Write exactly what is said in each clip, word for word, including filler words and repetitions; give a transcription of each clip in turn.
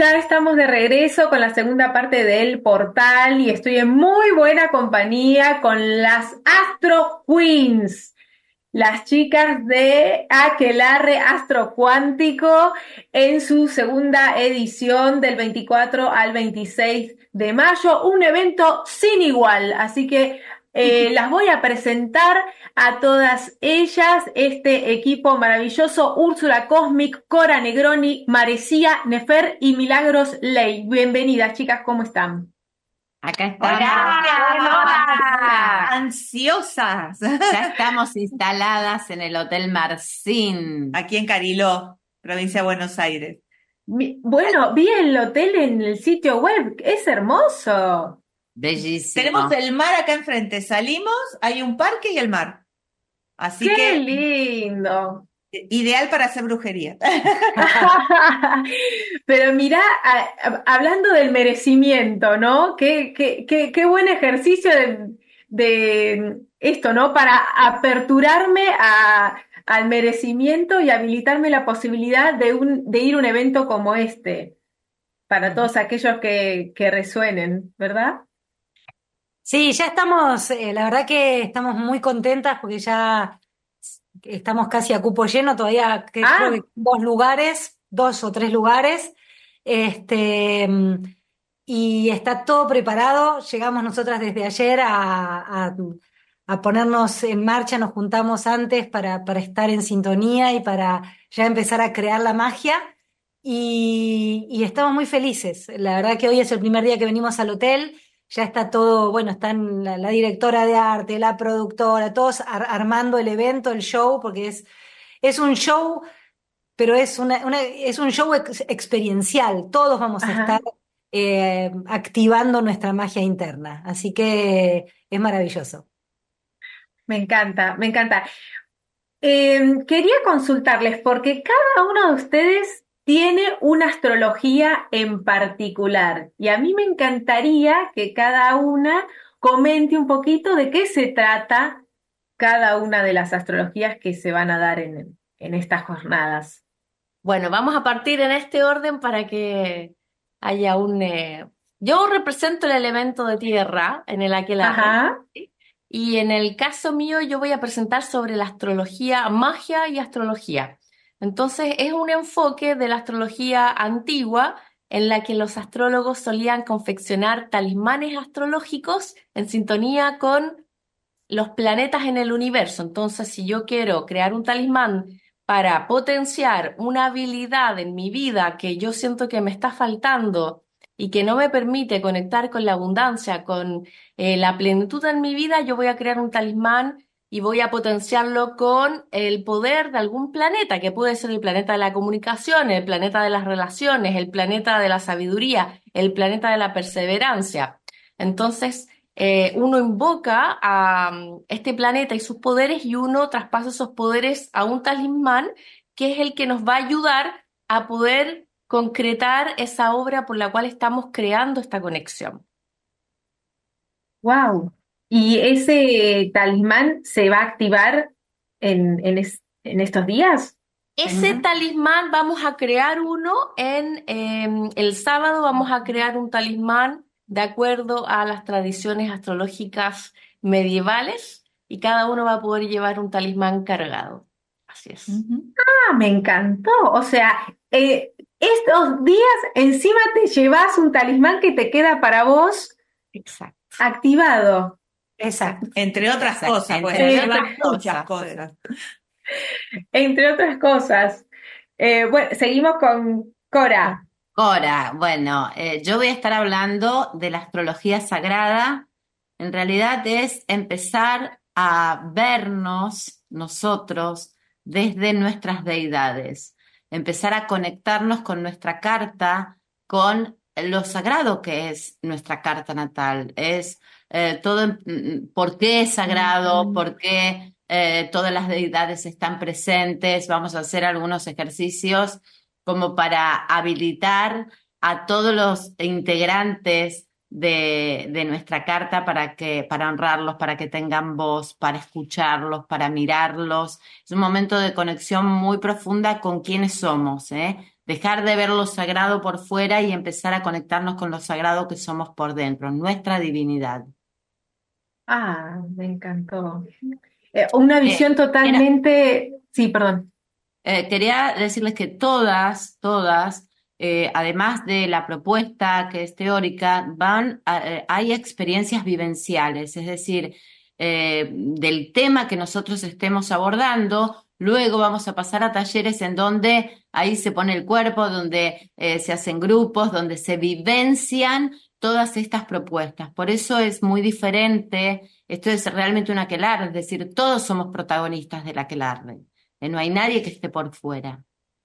ya estamos de regreso con la segunda parte del portal y estoy en muy buena compañía con las Astro Queens, las chicas de Aquelarre Astro Cuántico en su segunda edición del veinticuatro al veintiséis de mayo, un evento sin igual, así que eh, las voy a presentar a todas ellas, este equipo maravilloso: Úrsula Cosmic, Cora Negroni, Marecía Nefer y Milagros Ley. Bienvenidas, chicas, ¿cómo están? Acá estamos. Hola, Hola. ansiosas. Ya estamos instaladas en el Hotel Marcín. Aquí en Cariló, provincia de Buenos Aires. Mi- Bueno, vi el hotel en el sitio web, es hermoso. Bellísimo. Tenemos el mar acá enfrente. Salimos, hay un parque y el mar. Así ¡Qué que lindo! eh, ideal para hacer brujería. Pero mirá, a- a- hablando del merecimiento, ¿no? Qué, qué, qué, qué buen ejercicio de, de esto, ¿no? Para aperturarme a, al merecimiento y habilitarme la posibilidad de, un, de ir a un evento como este, para todos aquellos que, que resuenen, ¿verdad? Sí, ya estamos, eh, la verdad que estamos muy contentas porque ya estamos casi a cupo lleno, todavía que- creo Ah, que dos lugares, dos o tres lugares, este, mm, y está todo preparado. Llegamos nosotras desde ayer a, a- a ponernos en marcha, nos juntamos antes para, para estar en sintonía y para ya empezar a crear la magia. Y, y estamos muy felices. La verdad que hoy es el primer día que venimos al hotel. Ya está todo, bueno, están la, la directora de arte, la productora, todos ar- armando el evento, el show, porque es, es un show, pero es una, una- es un show ex- experiencial. Todos vamos a ajá, estar eh, activando nuestra magia interna. Así que es maravilloso. me encanta, me encanta. Eh, quería consultarles porque cada uno de ustedes tiene una astrología en particular y a mí me encantaría que cada una comente un poquito de qué se trata cada una de las astrologías que se van a dar en, en estas jornadas. Bueno, vamos a partir en este orden para que haya un... eh, Yo represento el elemento de tierra en el aquelarre, Ajá, ¿sí? Y en el caso mío yo voy a presentar sobre la astrología, magia y astrología. Entonces es un enfoque de la astrología antigua en la que los astrólogos solían confeccionar talismanes astrológicos en sintonía con los planetas en el universo. Entonces, si yo quiero crear un talismán para potenciar una habilidad en mi vida que yo siento que me está faltando y que no me permite conectar con la abundancia, con eh, la plenitud en mi vida, yo voy a crear un talismán y voy a potenciarlo con el poder de algún planeta, que puede ser el planeta de la comunicación, el planeta de las relaciones, el planeta de la sabiduría, el planeta de la perseverancia. Entonces, eh, uno invoca a mm, este planeta y sus poderes y uno traspasa esos poderes a un talismán que es el que nos va a ayudar a poder concretar esa obra por la cual estamos creando esta conexión. wow. ¿Y ese talismán se va a activar en, en, es- en estos días? Ese Ujú. talismán vamos a crear uno en em, el sábado vamos a crear un talismán de acuerdo a las tradiciones astrológicas medievales y cada uno va a poder llevar un talismán cargado. Así es. Ujú. Ah, me encantó. O sea, eh, estos días encima te llevas un talismán que te queda para vos Exacto. activado. Exacto. Entre otras Exacto, cosas, pues entre Eh, lleva otras muchas cosas. cosas. entre otras cosas. Eh, bueno, seguimos con Cora. Cora, bueno, eh, yo voy a estar hablando de la astrología sagrada. En realidad es empezar a vernos nosotros desde nuestras deidades, empezar a conectarnos con nuestra carta, con lo sagrado que es nuestra carta natal. Es eh, todo, mm, por qué es sagrado, por qué eh, todas las deidades están presentes. Vamos a hacer algunos ejercicios como para habilitar a todos los integrantes de, de nuestra carta para que, para honrarlos, para que tengan voz, para escucharlos, para mirarlos. Es un momento de conexión muy profunda con quiénes somos, ¿eh? Dejar de ver lo sagrado por fuera y empezar a conectarnos con lo sagrado que somos por dentro, nuestra divinidad. Ah, me encantó. Eh, una Eh, visión era- totalmente... Sí, perdón. Eh, quería decirles que todas, todas, eh, además de la propuesta que es teórica, van a- eh, hay experiencias vivenciales, es decir, eh, del tema que nosotros estemos abordando, luego vamos a pasar a talleres en donde ahí se pone el cuerpo, donde eh, se hacen grupos, donde se vivencian todas estas propuestas. Por eso es muy diferente, esto es realmente un aquelarre, es decir, todos somos protagonistas del aquelarre. Eh, No hay nadie que esté por fuera.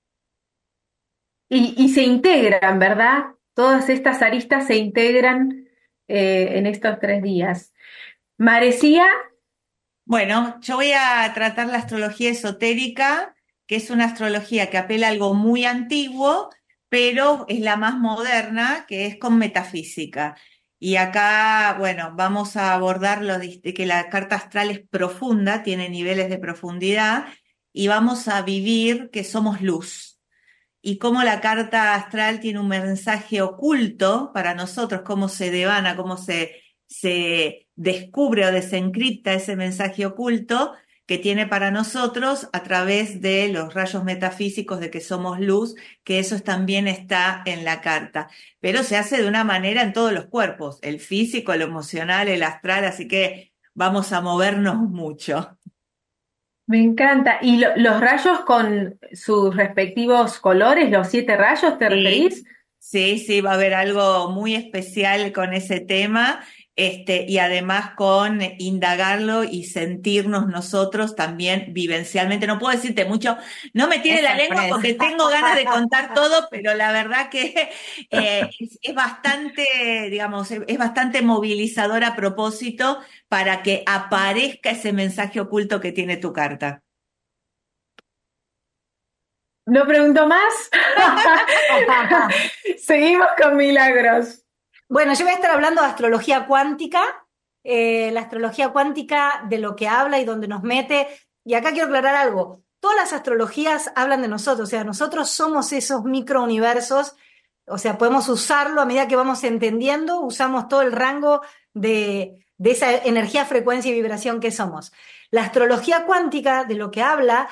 Y, y se integran, ¿verdad? Todas estas aristas se integran eh, en estos tres días. Marecía, Bueno, yo voy a tratar la astrología esotérica, que es una astrología que apela a algo muy antiguo, pero es la más moderna, que es con metafísica. Y acá, bueno, vamos a abordar lo de que la carta astral es profunda, tiene niveles de profundidad, y vamos a vivir que somos luz. Y cómo la carta astral tiene un mensaje oculto para nosotros, cómo se devana, cómo se, se descubre o desencripta ese mensaje oculto que tiene para nosotros a través de los rayos metafísicos de que somos luz, que eso también está en la carta. Pero se hace de una manera en todos los cuerpos, el físico, el emocional, el astral, así que vamos a movernos mucho. me encanta. ¿Y lo- los rayos con sus respectivos colores, los siete rayos, te Sí, referís? sí, sí, va a haber algo muy especial con ese tema, este, y además con indagarlo y sentirnos nosotros también vivencialmente. No puedo decirte mucho, no me tire Es la lengua sorpresa. porque tengo ganas de contar todo, pero la verdad que eh, es, es bastante, digamos, es, es bastante movilizador a propósito para que aparezca ese mensaje oculto que tiene tu carta. No pregunto más. Seguimos con milagros. Bueno, yo voy a estar hablando de astrología cuántica, eh, la astrología cuántica de lo que habla y donde nos mete. Y acá quiero aclarar algo. Todas las astrologías hablan de nosotros, o sea, nosotros somos esos microuniversos, o sea, podemos usarlo a medida que vamos entendiendo, usamos todo el rango de, de esa energía, frecuencia y vibración que somos. La astrología cuántica de lo que habla,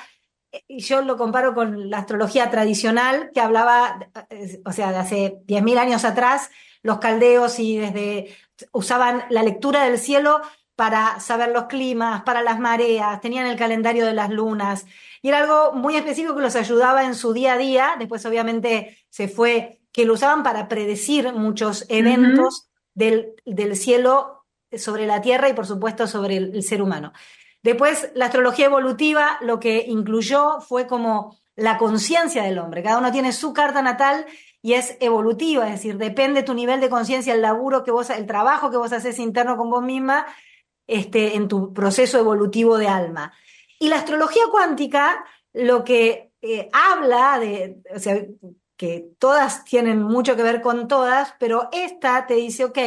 y yo lo comparo con la astrología tradicional que hablaba, eh, o sea, de hace diez mil años atrás, los caldeos y desde usaban la lectura del cielo para saber los climas, para las mareas, tenían el calendario de las lunas, y era algo muy específico que los ayudaba en su día a día. Después obviamente se fue, que lo usaban para predecir muchos Ujú. eventos del, del cielo sobre la Tierra y por supuesto sobre el, el ser humano. Después, la astrología evolutiva lo que incluyó fue como la conciencia del hombre. Cada uno tiene su carta natal y es evolutiva, es decir, depende tu nivel de conciencia, el laburo que vos, el trabajo que vos haces interno con vos misma, este, en tu proceso evolutivo de alma. Y la astrología cuántica lo que eh, habla de, o sea, que todas tienen mucho que ver con todas, pero esta te dice, ok,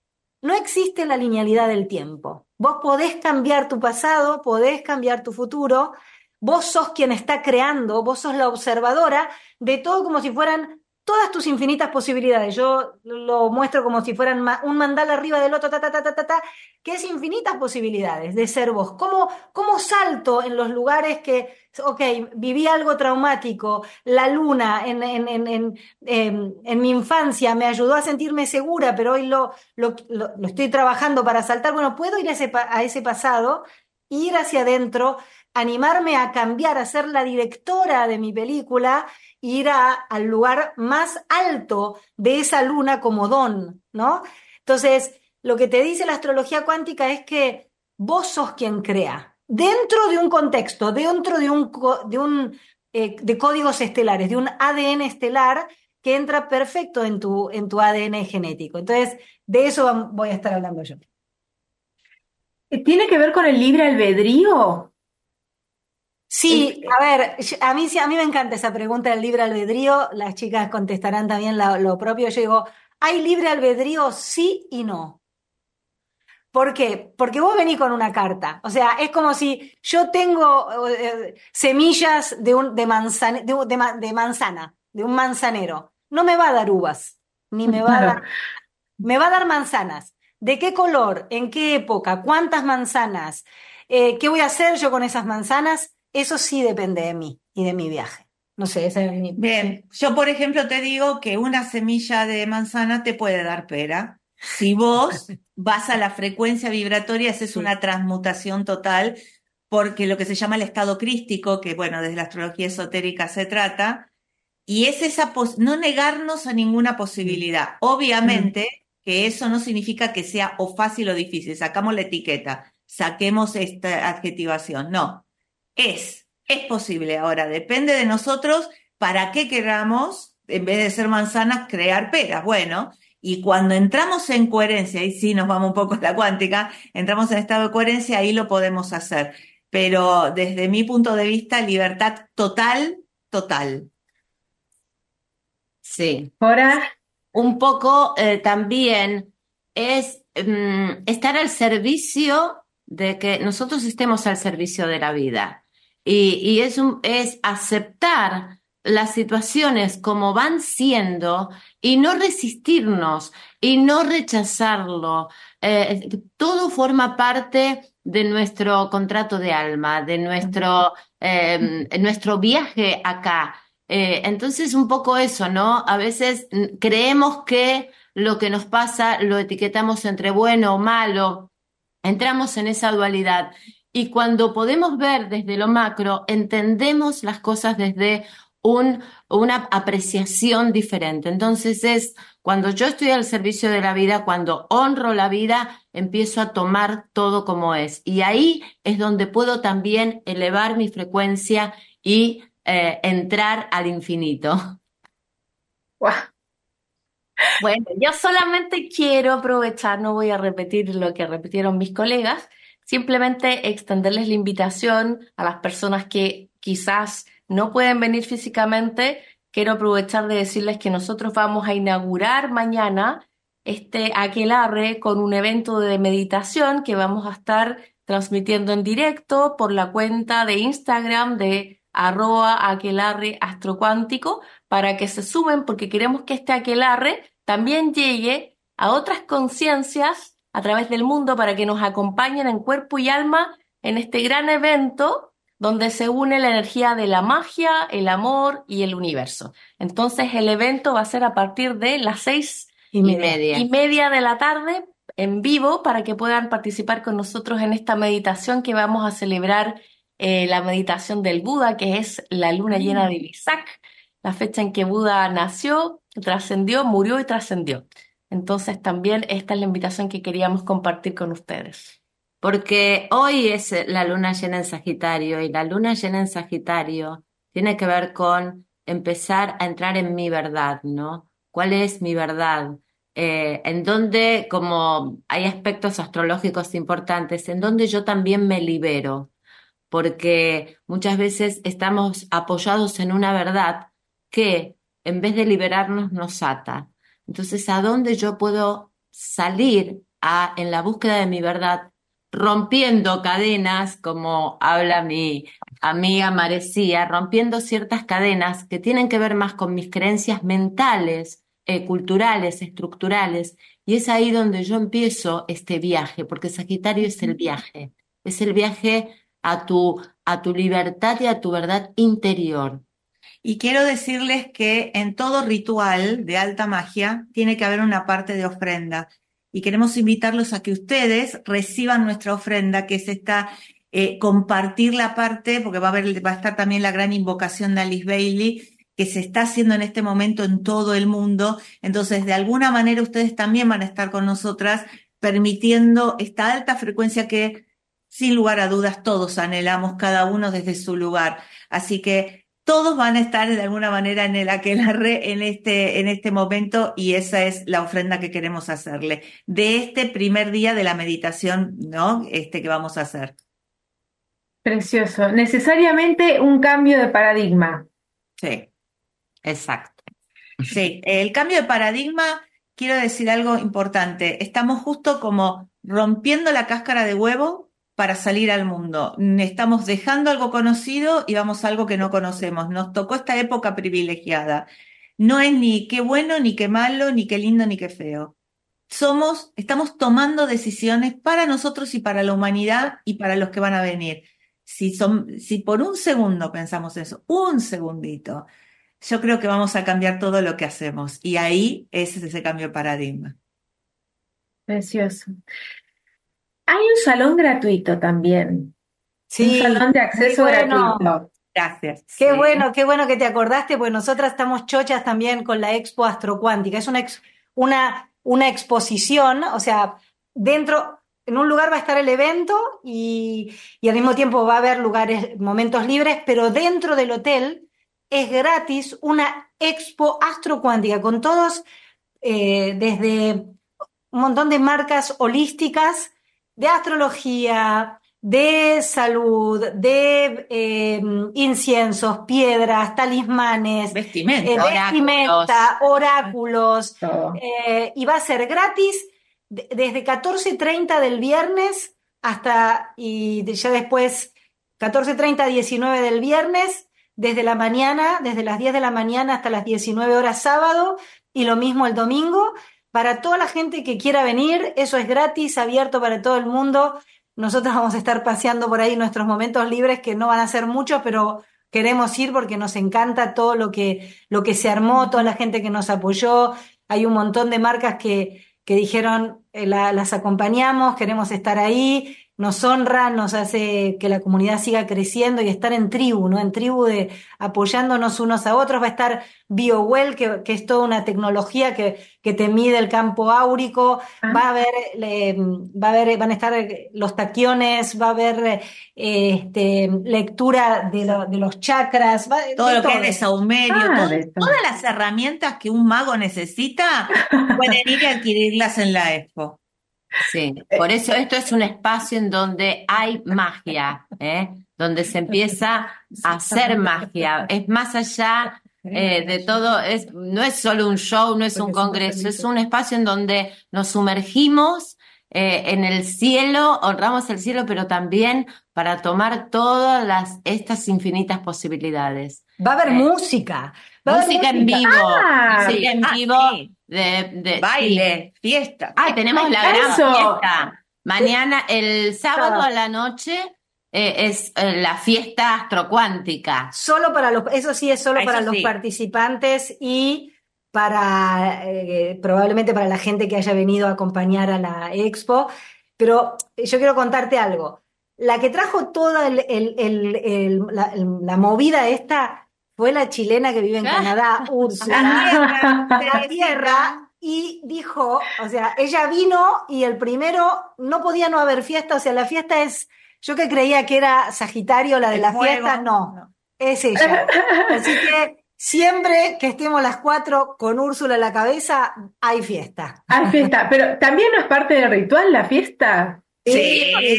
no existe la linealidad del tiempo. Vos podés cambiar tu pasado, podés cambiar tu futuro, vos sos quien está creando, vos sos la observadora de todo como si fueran todas tus infinitas posibilidades. Yo lo muestro como si fueran ma- un mandala arriba del otro, ta, ta, ta, ta, ta, ta, que es infinitas posibilidades de ser vos. ¿Cómo, cómo salto en los lugares que, ok, viví algo traumático, la luna en, en, en, en, en, en mi infancia me ayudó a sentirme segura, pero hoy lo, lo, lo, lo estoy trabajando para saltar? Bueno, puedo ir a ese, pa- a ese pasado, ir hacia adentro, animarme a cambiar, a ser la directora de mi película, ir a- al lugar más alto de esa luna como don, ¿no? Entonces, lo que te dice la astrología cuántica es que vos sos quien crea, dentro de un contexto, dentro de un, co- de un eh, de códigos estelares, de un A D N estelar que entra perfecto en tu, en tu A D N genético. Entonces, de eso vam- voy a estar hablando yo. ¿Tiene que ver con el libre albedrío? El- Sí, a ver, yo- a mí, sí- a mí me encanta esa pregunta del libre albedrío, las chicas contestarán también la- lo propio. Yo digo, ¿Hay libre albedrío sí y no? ¿Por qué? Porque vos venís con una carta. O sea, es como si yo tengo eh, semillas de, un, de, manzana, de, un- de ma- de manzana, de un manzanero. No me va a dar uvas, ni me va a Claro. dar, me va a dar manzanas. ¿De qué color? ¿En qué época? ¿Cuántas manzanas? Eh, ¿qué voy a hacer yo con esas manzanas? Eso sí depende de mí y de mi viaje. No sé, esa es mi... Bien, yo por ejemplo te digo que una semilla de manzana te puede dar pera. Si vos vas a la frecuencia vibratoria, haces Sí. una transmutación total, porque lo que se llama el estado crístico, que bueno, desde la astrología esotérica se trata, y es esa pos- no negarnos a ninguna posibilidad. Mm. Obviamente que eso no significa que sea o fácil o difícil. Sacamos la etiqueta, saquemos esta adjetivación. No, es, es posible. Ahora, depende de nosotros para qué queramos, en vez de ser manzanas, crear peras. Bueno, y cuando entramos en coherencia, y sí nos vamos un poco a la cuántica, entramos en estado de coherencia, ahí lo podemos hacer. Pero desde mi punto de vista, libertad total, total. Sí. Ahora, Un poco eh, también es mm, estar al servicio de que nosotros estemos al servicio de la vida. Y, y es, un- es aceptar las situaciones como van siendo y no resistirnos y no rechazarlo. Eh, todo forma parte de nuestro contrato de alma, de nuestro, eh, nuestro viaje acá. Eh, entonces, un poco eso, ¿no? A veces mm, creemos que lo que nos pasa lo etiquetamos entre bueno o malo, entramos en esa dualidad. Y cuando podemos ver desde lo macro, entendemos las cosas desde un, una apreciación diferente. Entonces es cuando yo estoy al servicio de la vida, cuando honro la vida, empiezo a tomar todo como es. Y ahí es donde puedo también elevar mi frecuencia y eh, entrar al infinito. guau, Bueno, yo solamente quiero aprovechar, no voy a repetir lo que repitieron mis colegas, simplemente extenderles la invitación a las personas que quizás no pueden venir físicamente. Quiero aprovechar de decirles que nosotros vamos a inaugurar mañana este aquelarre con un evento de meditación que vamos a estar transmitiendo en directo por la cuenta de Instagram de arroba aquelarre astrocuántico para que se sumen porque queremos que este aquelarre también llegue a otras conciencias a través del mundo para que nos acompañen en cuerpo y alma en este gran evento donde se une la energía de la magia, el amor y el universo. Entonces el evento va a ser a partir de las seis Y Y media. media. y media de la tarde en vivo para que puedan participar con nosotros en esta meditación que vamos a celebrar eh, la meditación del Buda, que es la luna llena de Visak, la fecha en que Buda nació, trascendió, murió y trascendió. Entonces también esta es la invitación que queríamos compartir con ustedes. Porque hoy es la luna llena en Sagitario y la luna llena en Sagitario tiene que ver con empezar a entrar en mi verdad, ¿no? ¿Cuál es mi verdad? Eh, en donde, como hay aspectos astrológicos importantes, en donde yo también me libero, porque muchas veces estamos apoyados en una verdad que en vez de liberarnos nos ata. Entonces, ¿a dónde yo puedo salir a, en la búsqueda de mi verdad, rompiendo cadenas, como habla mi amiga Marecía, rompiendo ciertas cadenas que tienen que ver más con mis creencias mentales, eh, culturales, estructurales? Y es ahí donde yo empiezo este viaje, porque Sagitario es el viaje, es el viaje a tu, a tu libertad y a tu verdad interior. Y quiero decirles que en todo ritual de alta magia tiene que haber una parte de ofrenda. Y queremos invitarlos a que ustedes reciban nuestra ofrenda, que es esta, eh, compartir la parte, porque va a haber, va a estar también la gran invocación de Alice Bailey, que se está haciendo en este momento en todo el mundo. Entonces, de alguna manera, ustedes también van a estar con nosotras, permitiendo esta alta frecuencia que, sin lugar a dudas, todos anhelamos, cada uno desde su lugar. Así que todos van a estar de alguna manera en el aquelarre en este, en este momento, y esa es la ofrenda que queremos hacerle de este primer día de la meditación, ¿no? Este que vamos a hacer. precioso. Necesariamente un cambio de paradigma. Sí, Exacto. sí. El cambio de paradigma quiero decir algo importante. Estamos justo como rompiendo la cáscara de huevo para salir al mundo. Estamos dejando algo conocido y vamos a algo que no conocemos. Nos tocó esta época privilegiada. No es ni qué bueno, ni qué malo, ni qué lindo, ni qué feo. Somos, estamos tomando decisiones para nosotros y para la humanidad y para los que van a venir. Si son, si por un segundo pensamos eso, un segundito, yo creo que vamos a cambiar todo lo que hacemos. Y ahí ese es ese cambio de paradigma. Precioso. Hay un salón gratuito también, un Sí, salón de muy acceso bueno. gratuito. Gracias. Qué Sí. bueno, qué bueno que te acordaste, pues nosotras estamos chochas también con la Expo Astrocuántica. Es una, ex- una, una exposición, o sea, dentro, en un lugar va a estar el evento y, y al mismo tiempo va a haber lugares, momentos libres, pero dentro del hotel es gratis una Expo Astrocuántica con todos, eh, desde un montón de marcas holísticas de astrología, de salud, de eh, inciensos, piedras, talismanes, Vestimenta. eh, vestimenta, oráculos, Todo. eh, y va a ser gratis de- desde catorce treinta del viernes hasta, y de- ya después, catorce treinta a diecinueve del viernes, desde la mañana, desde las diez de la mañana hasta las diecinueve horas sábado, y lo mismo el domingo. Para toda la gente que quiera venir, eso es gratis, abierto para todo el mundo. Nosotros vamos a estar paseando por ahí nuestros momentos libres, que no van a ser muchos, pero queremos ir porque nos encanta todo lo que, lo que se armó, toda la gente que nos apoyó. Hay un montón de marcas que, que dijeron, eh, la- las acompañamos, queremos estar ahí, nos honra, nos hace que la comunidad siga creciendo y estar en tribu, ¿no? En tribu de apoyándonos unos a otros. Va a estar BioWell, que, que es toda una tecnología que, que te mide el campo áurico. Ah, Va a haber, eh, va a haber, van a estar los taquiones, va a haber eh, este, lectura de, lo- de los chakras, va, Todo de lo que es todo. de saumerio, ah, todo- de todo. todas las herramientas que un mago necesita, pueden ir y adquirirlas en la expo. Sí, por eso esto es un espacio en donde hay magia, ¿eh? Donde se empieza a hacer magia. Es más allá eh, de todo, es, no es solo un show, no es un congreso, es un espacio en donde nos sumergimos eh, en el cielo, honramos el cielo, pero también para tomar todas las, estas infinitas posibilidades. Va a haber Eh, música, va a haber Música en música. vivo, Ah, música en ah, vivo sí. de, de sí. Baile, fiesta. Ah, tenemos la gran Eso. fiesta. Mañana, el sábado a la noche, eh, es eh, la fiesta astrocuántica. Solo para los, eso sí es solo Ah, para eso los sí. participantes y para eh, probablemente para la gente que haya venido a acompañar a la expo. Pero yo quiero contarte algo. La que trajo toda el- el- el- el- la, el- la movida esta fue la chilena que vive en Ah. Canadá, La Úrsula, tierra, la Teresita. tierra, y dijo, o sea, ella vino y el primero no podía no haber fiesta, o sea, la fiesta es, yo que creía que era Sagitario la de El la fuego. fiesta, no, es ella. Así que siempre que estemos las cuatro con Úrsula en la cabeza, hay fiesta. Hay fiesta, pero también no es parte del ritual la fiesta. Sí, Sí.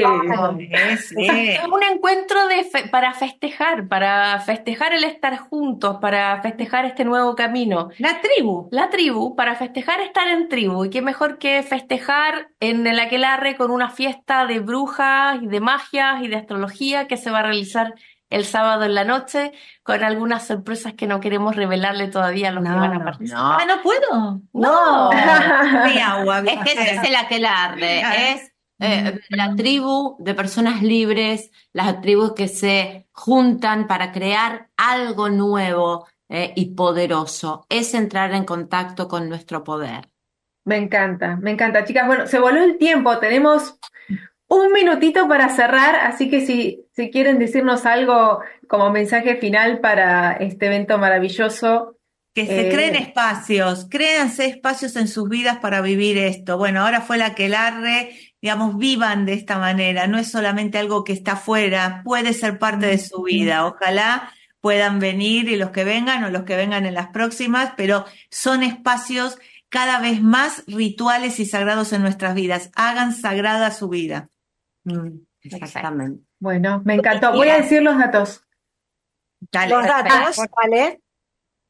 sí, sí. Es un encuentro de fe- para festejar, para festejar el estar juntos, para festejar este nuevo camino. La tribu. La tribu, para festejar estar en tribu. Y qué mejor que festejar en el aquelarre con una fiesta de brujas y de magias y de astrología que se va a realizar el sábado en la noche con algunas sorpresas que no queremos revelarle todavía a los No, que van a no. participar. No, Ah, no puedo. No. Mi agua. es que ese es el aquelarre, Claro. es eh, la tribu de personas libres, las tribus que se juntan para crear algo nuevo eh, y poderoso. Es entrar en contacto con nuestro poder. Me encanta, me encanta, chicas. Bueno, se voló el tiempo, tenemos un minutito para cerrar, así que si, si quieren decirnos algo como mensaje final para este evento maravilloso. Que se Eh, creen espacios, créanse espacios en sus vidas para vivir esto. Bueno, ahora fue la aquelarre, digamos, vivan de esta manera, no es solamente algo que está afuera, puede ser parte de su vida. Ojalá puedan venir y los que vengan o los que vengan en las próximas, pero son espacios cada vez más rituales y sagrados en nuestras vidas. Hagan sagrada su vida. Mm. Exactamente. Bueno, me encantó. Voy a decir los datos. Dale, Los datos, perfecto. ¿vale?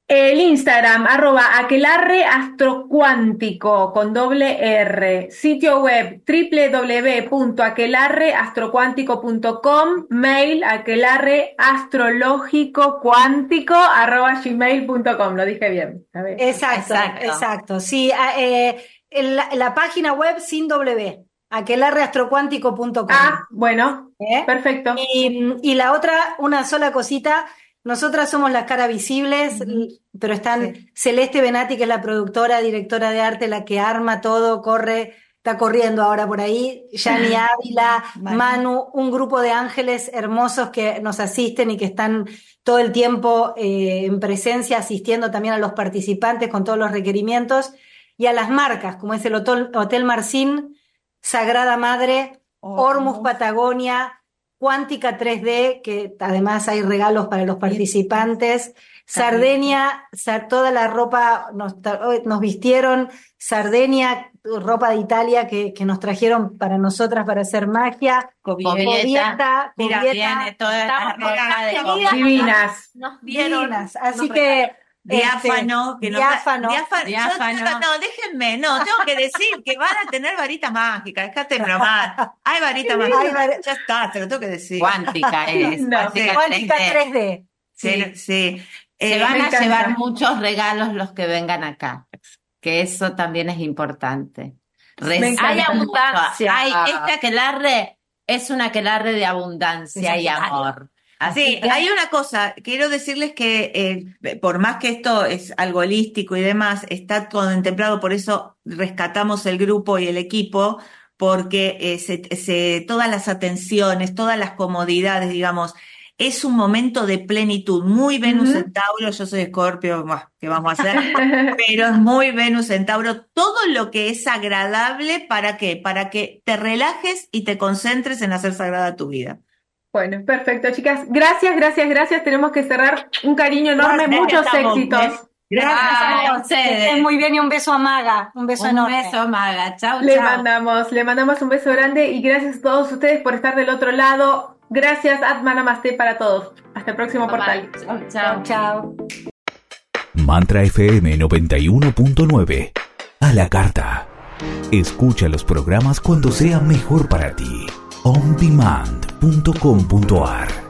El Instagram, arroba aquelarre astrocuántico con doble R. Sitio web doble u doble u doble u punto aquelarre astrocuántico punto com. Mail aquelarre astrológico cuántico arroba gmail punto com. Lo dije bien. A ver. Exacto, Exacto. exacto. Sí, eh, la, la página web sin W, aquelarre astrocuántico punto com. Ah, bueno, ¿Eh? perfecto. Y, y la otra, una sola cosita, nosotras somos las caras visibles, Ujú. pero están Sí. Celeste Benati, que es la productora, directora de arte, la que arma todo, corre, está corriendo ahora por ahí, Yani Ávila, Manu. Manu, un grupo de ángeles hermosos que nos asisten y que están todo el tiempo eh, en presencia, asistiendo también a los participantes con todos los requerimientos, y a las marcas, como es el Hotel, Hotel Marcín, Sagrada Madre, Hormus Hormus. Patagonia, Cuántica tres D, que además hay regalos para los participantes, Sardenia, Sar- toda la ropa, nos, tra- nos vistieron, Sardenia, ropa de Italia que, que nos trajeron para nosotras para hacer magia, Covieta. Covieta, Mira, Covieta, Viene toda Estamos la ropa de queridas. COVID. Divinas. Nos dieron. divinas. Así nos que Diáfano, este, que no, diáfano. diáfano. Yo- Diáfano. yo- no, déjenme, no, tengo que decir que van a tener varita mágica, déjate bromar. Hay varita mágica, Hay var- ya está, te lo tengo que decir. Cuántica es. No. Cuántica Cuántica tres D. tres D. Sí, Sí. sí. Se Eh, van me a encanta. llevar muchos regalos los que vengan acá, que eso también es importante. Me encanta. Hay abundancia. Hay, este aquelarre es un aquelarre de abundancia y amor. Así Sí, que hay una cosa, quiero decirles que eh, por más que esto es algo holístico y demás, está contemplado, por eso rescatamos el grupo y el equipo, porque eh, se, se- todas las atenciones, todas las comodidades, digamos, es un momento de plenitud, muy Venus Ujú. en Tauro, yo soy Escorpio, buah, ¿qué vamos a hacer? Pero es muy Venus en Tauro, todo lo que es agradable, ¿para qué? Para que te relajes y te concentres en hacer sagrada tu vida. Bueno, perfecto, chicas. Gracias, gracias, gracias. Tenemos que cerrar. Un cariño enorme, Gracias, muchos estamos, éxitos. ¿eh? Gracias. Ay, Que ustedes. estén muy bien y un beso a Maga, un beso Un enorme. beso, Maga. Chau, Le chau. mandamos, le mandamos un beso grande y gracias a todos ustedes por estar del otro lado. Gracias, Atma Namaste para todos. Hasta el próximo portal. Chau, Chao, chau. chao. Mantra F M noventa y uno punto nueve. A la carta. Escucha los programas cuando sea mejor para ti. on demand punto com punto a r